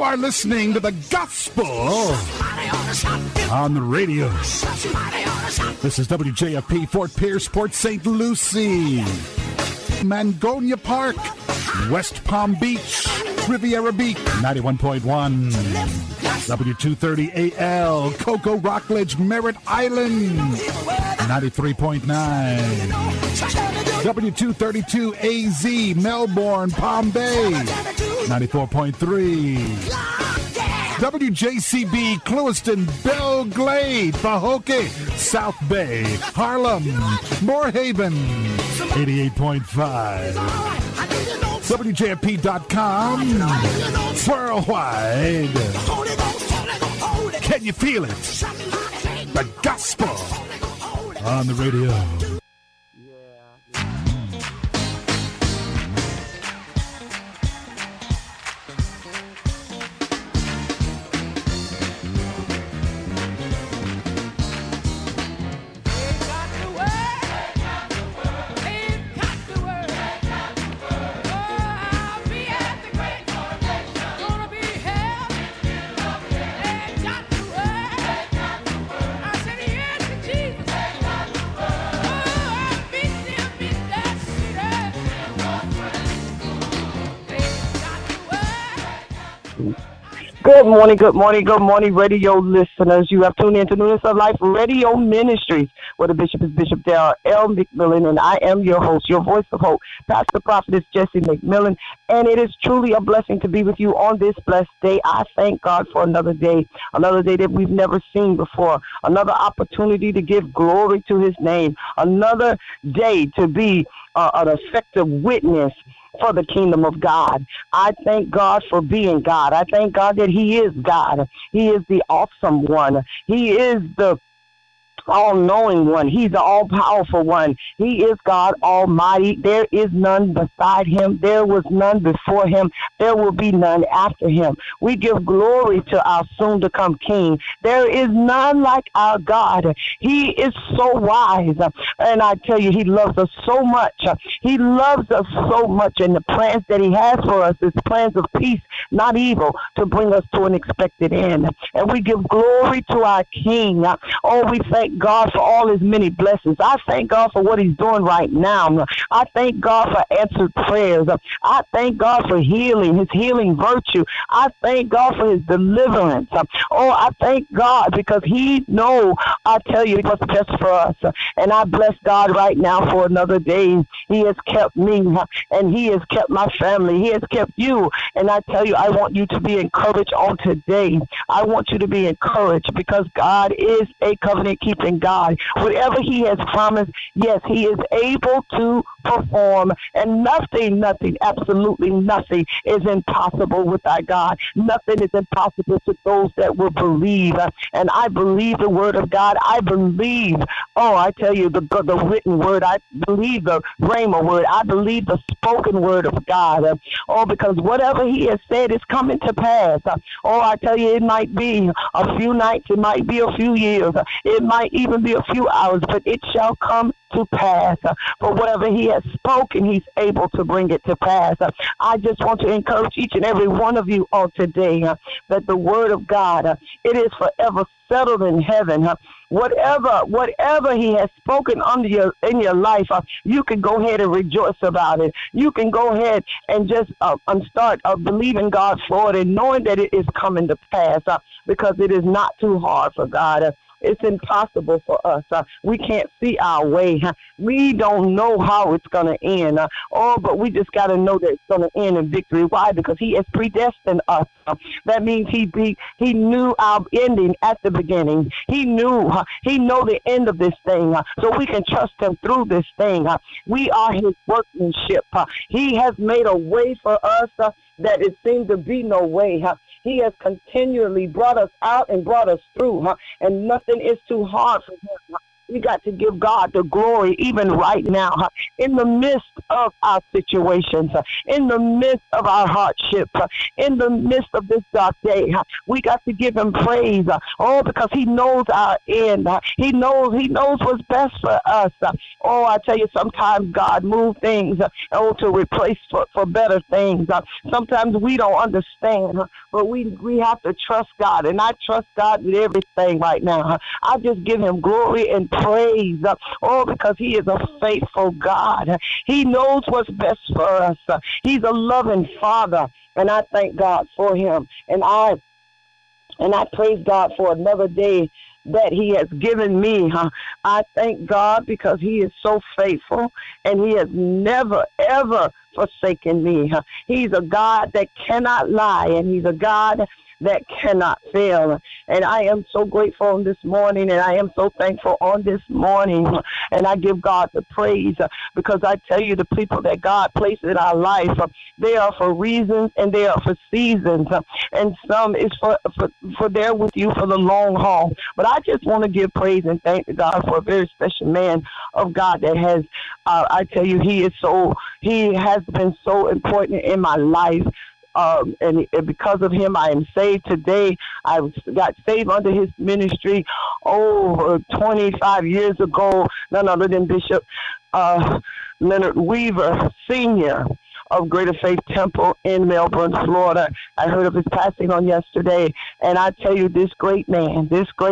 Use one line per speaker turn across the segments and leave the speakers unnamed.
are listening to the gospel on the radio. This is WJFP Fort Pierce, Port St. Lucie, Mangonia Park, West Palm Beach, Riviera Beach, 91.1, W230AL, Cocoa Rockledge, Merritt Island, 93.9, W232AZ, Melbourne, Palm Bay, 94.3, WJCB, Clewiston, Belglade, Pahokee, South Bay, Harlem, Moorhaven, 88.5, WJFP.com, worldwide. Can you feel it? The gospel on the radio.
Good morning, radio listeners. You have tuned in to Newness of Life Radio Ministries, where the bishop is Bishop Darrell L. McMillan, and I am your host, your voice of hope, Pastor Prophetess Jessie McMillan, and it is truly a blessing to be with you on this blessed day. I thank God for another day that we've never seen before, another opportunity to give glory to his name, another day to be an effective witness for the kingdom of God. I thank God for being God. I thank God that he is God. He is the awesome one. He is the all-knowing one. He's the all-powerful one. He is God Almighty. There is none beside him. There was none before him. There will be none after him. We give glory to our soon-to-come King. There is none like our God. He is so wise. And I tell you, he loves us so much. He loves us so much. And the plans that he has for us is plans of peace, not evil, to bring us to an expected end. And we give glory to our King. Oh, we thank God for all his many blessings. I thank God for what he's doing right now. I thank God for answered prayers. I thank God for healing, his healing virtue. I thank God for his deliverance. Oh, I thank God because he knows, I tell you, what's best for us. And I bless God right now for another day. He has kept me and he has kept my family. He has kept you. And I tell you, I want you to be encouraged on today. I want you to be encouraged because God is a covenant-keeping God. Whatever he has promised, yes, he is able to perform. And nothing, absolutely nothing is impossible with our God. Nothing is impossible to those that will believe. And I believe the word of God. I believe, I tell you, the written word. I believe the rhema word. I believe the spoken word of God. Because whatever he has said is coming to pass. I tell you, it might be a few nights. It might be a few years. It might even be a few hours, but it shall come to pass. For whatever he has spoken, he's able to bring it to pass. I just want to encourage each and every one of you on today that the word of God, it is forever settled in heaven. Whatever he has spoken in your life, you can go ahead and rejoice about it. You can go ahead and just start believing God for it and knowing that it is coming to pass because it is not too hard for God. It's impossible for us. We can't see our way. We don't know how it's going to end. But we just got to know that it's going to end in victory. Why? Because he has predestined us. That means he knew our ending at the beginning. He know the end of this thing. So we can trust him through this thing. We are his workmanship. He has made a way for us that it seemed to be no way. He has continually brought us out and brought us through, and nothing is too hard for him. We got to give God the glory even right now. in the midst of our situations, in the midst of our hardship, in the midst of this dark day. We got to give him praise. Because he knows our end. He knows what's best for us. I tell you, sometimes God moves things to replace for better things. Sometimes we don't understand, but we have to trust God, and I trust God with everything right now. I just give him glory and praise. Because he is a faithful God. He knows what's best for us. He's a loving Father, and I thank God for him. And I praise God for another day that he has given me. I thank God because he is so faithful, and he has never, ever forsaken me. He's a God that cannot lie, and he's a God that cannot fail. And I am so grateful on this morning, and I am so thankful on this morning. And I give God the praise because I tell you, the people that God placed in our life, they are for reasons and they are for seasons. And some is for there with you for the long haul. But I just want to give praise and thank God for a very special man of God that has, I tell you, he has been so important in my life. And because of him, I am saved today. I got saved under his ministry over 25 years ago. None other than Bishop Leonard Weaver, Sr. of Greater Faith Temple in Melbourne, Florida. I heard of his passing on yesterday, and I tell you, this great man,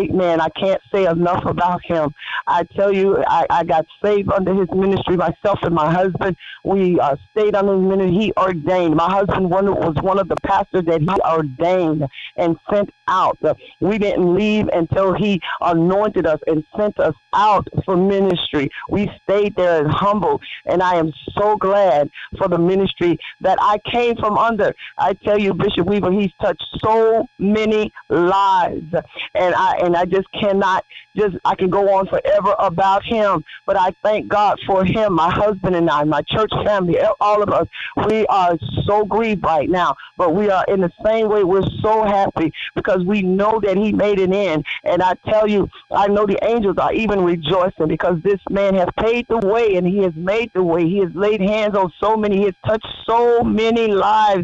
I can't say enough about him. I tell you, I got saved under his ministry, myself and my husband. We stayed under his ministry. He ordained. My husband was one of the pastors that he ordained and sent out. We didn't leave until he anointed us and sent us out for ministry. We stayed there and humbled, and I am so glad for the ministry that I came from under. I tell you, Bishop Weaver, he's touched so many lives, and I just cannot, I can go on forever about him, but I thank God for him, my husband and I, my church family, all of us. We are so grieved right now, but we are in the same way. We're so happy because we know that he made it in, and I tell you, I know the angels are even rejoicing because this man has paid the way, and he has made the way. He has laid hands on so many. He has touched so many lives.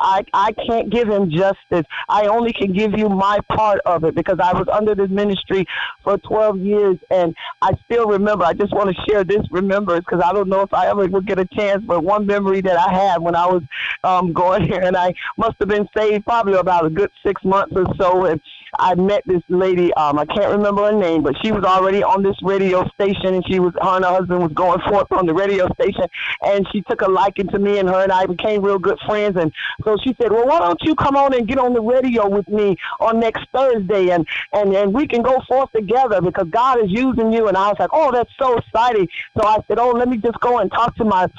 I can't give him justice. I only can give you my part of it because I was under this ministry for 12 years, and I still remember. I just want to share this remembrance because I don't know if I ever will get a chance, but one memory that I had when I was going here, and I must have been saved probably about a good 6 months or so, and I met this lady, I can't remember her name, but she was already on this radio station, and her and her husband was going forth on the radio station, and she took a liking to me, and her and I became real good friends. And so she said, well, why don't you come on and get on the radio with me on next Thursday, and we can go forth together because God is using you. And I was like, oh, that's so exciting. So I said, oh, let me just go and talk to my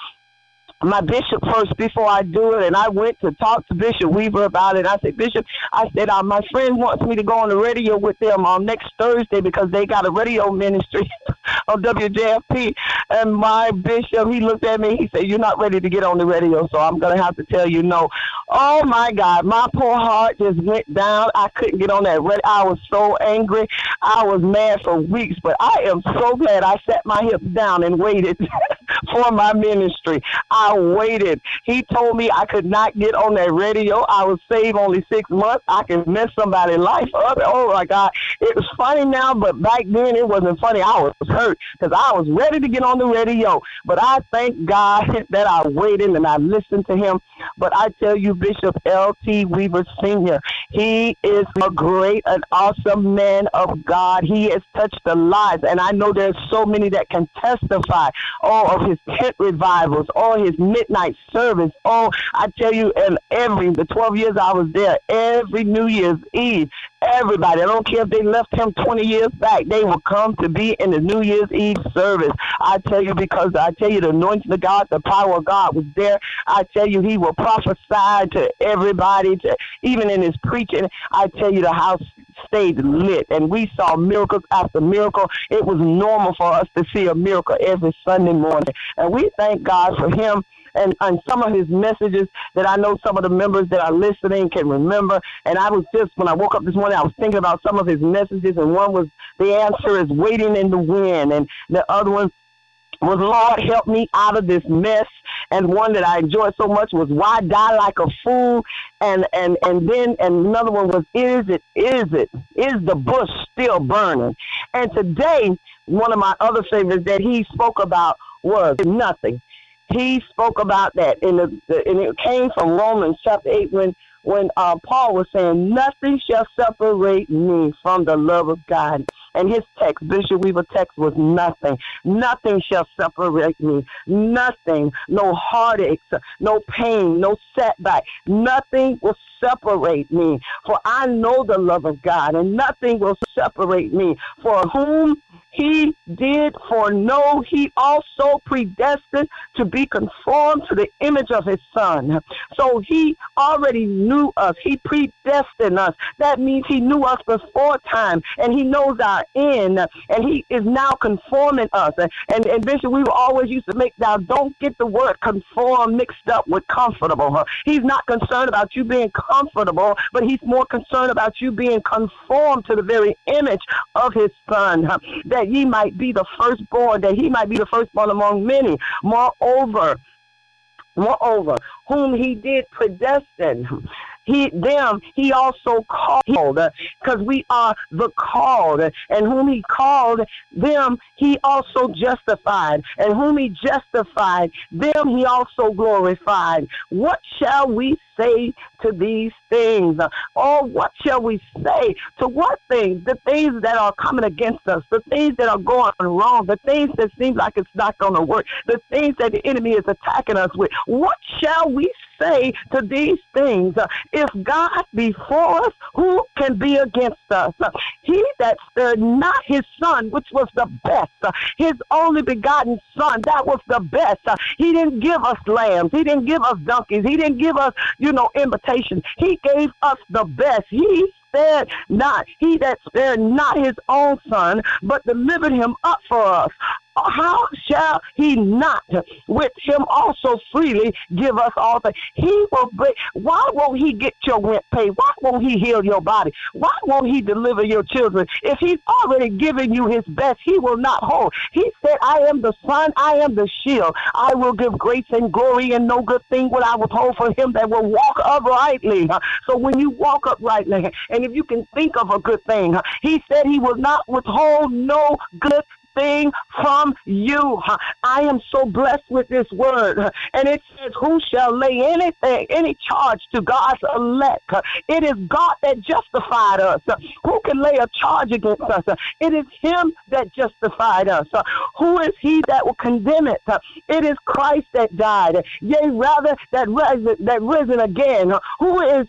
bishop first before I do it. And I went to talk to Bishop Weaver about it. I said, Bishop, my friend wants me to go on the radio with them on next Thursday because they got a radio ministry on WJFP. And my bishop, he looked at me, he said, you're not ready to get on the radio, so I'm going to have to tell you no. Oh, my God, my poor heart just went down. I couldn't get on that radio. I was so angry. I was mad for weeks, but I am so glad I set my hips down and waited for my ministry. I waited. He told me I could not get on that radio. I was saved only 6 months. I could mess somebody's life up. Oh, my God. It was funny now, but back then it wasn't funny. I was hurt because I was ready to get on the radio. But I thank God that I waited and I listened to him. But I tell you, Bishop L.T. Weaver Sr., he is a great and awesome man of God. He has touched the lives, and I know there's so many that can testify of his tent revivals, his midnight service. I tell you, and the 12 years I was there, every New Year's Eve, everybody, I don't care if they left him 20 years back, they will come to be in the New Year's Eve service. I tell you, because I tell you, the anointing of God, the power of God was there. I tell you, he will prophesy to everybody, even in his preaching. I tell you, the house stayed lit, and we saw miracles after miracle. It was normal for us to see a miracle every Sunday morning, and we thank God for him. And some of his messages that I know some of the members that are listening can remember. And I was just, when I woke up this morning, I was thinking about some of his messages, and one was, the answer is waiting in the wind, and the other one, was Lord Help Me Out of This Mess. And one that I enjoyed so much was Why Die Like a Fool? And another one was Is the bush still burning? And today, one of my other favorites that he spoke about was nothing. He spoke about that, and it came from Romans chapter 8 when Paul was saying, nothing shall separate me from the love of God. And his text, Bishop Weaver text, was nothing. Nothing shall separate me. Nothing. No heartaches, no pain, no setback. Nothing will separate me. For I know the love of God, and nothing will separate me. For whom he did foreknow, he also predestined to be conformed to the image of his Son. So he already knew us. He predestined us. That means he knew us before time, and he knows our end, and he is now conforming us. And Bishop, we always used to now don't get the word conform mixed up with comfortable. He's not concerned about you being comfortable, but he's more concerned about you being conformed to the very image of his Son, that ye might be the firstborn, that he might be the firstborn among many. Moreover, whom he did predestine, he also called, because we are the called, and whom he called, them he also justified, and whom he justified, them he also glorified. What shall we say to these things? Or what shall we say to what things? The things that are coming against us, the things that are going wrong, the things that seem like it's not going to work, the things that the enemy is attacking us with. What shall we say to these things? If God be for us, who can be against us? He that spared not his Son, which was the best, his only begotten Son, that was the best. He didn't give us lambs. He didn't give us donkeys. He didn't give us, invitations. He gave us the best. He that spared not his own Son, but delivered him up for us. How shall he not with him also freely give us all things? Why won't he get your rent paid? Why won't he heal your body? Why won't he deliver your children? If he's already given you his best, he will not hold. He said, I am the Son, I am the shield. I will give grace and glory, and no good thing will I withhold for him that will walk uprightly. So when you walk uprightly, and if you can think of a good thing, he said he will not withhold no good thing from you. I am so blessed with this word. And it says, who shall lay any charge to God's elect? It is God that justified us. Who can lay a charge against us? It is him that justified us. Who is he that will condemn it? It is Christ that died. Yea, rather that risen again. Who's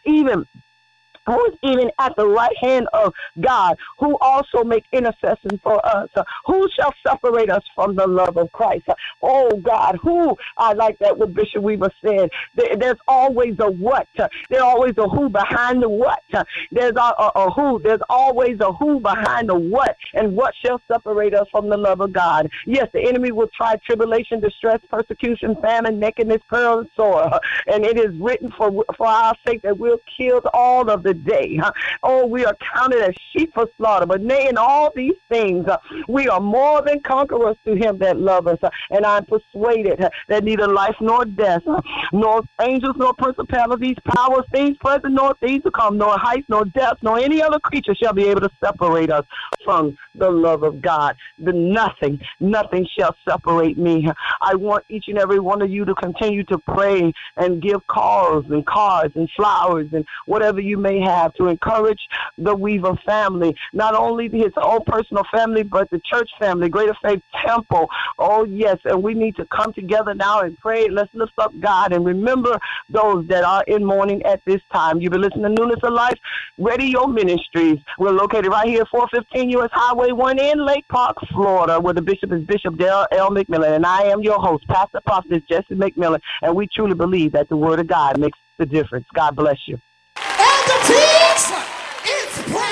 even at the right hand of God, who also make intercession for us. Who shall separate us from the love of Christ? Oh God, I like that what Bishop Weaver said. There's always a what. There's always a who behind the what. There's a who. There's always a who behind the what. And what shall separate us from the love of God? Yes, the enemy will try tribulation, distress, persecution, famine, nakedness, peril, and sore. And it is written for our sake that we'll kill all of the day. Oh, we are counted as sheep for slaughter. But nay, in all these things, we are more than conquerors through him that love us. And I'm persuaded that neither life nor death, nor angels, nor principalities, powers, things present, nor things to come, nor height, nor depth, nor any other creature shall be able to separate us from the love of God. Nothing shall separate me. I want each and every one of you to continue to pray and give calls and cards and flowers and whatever you may have to encourage the Weaver family, not only his own personal family, but the church family, Greater Faith Temple. Oh, yes, and we need to come together now and pray. Let's lift up God and remember those that are in mourning at this time. You've been listening to Newness of Life Radio Ministries. We're located right here, 415 U.S. Highway 1 in Lake Park, Florida, where the bishop is Bishop Darrell L. McMillan, and I am your host, Pastor Prophetess Jesse McMillan, and we truly believe that the Word of God makes the difference. God bless you.
And the teams, it's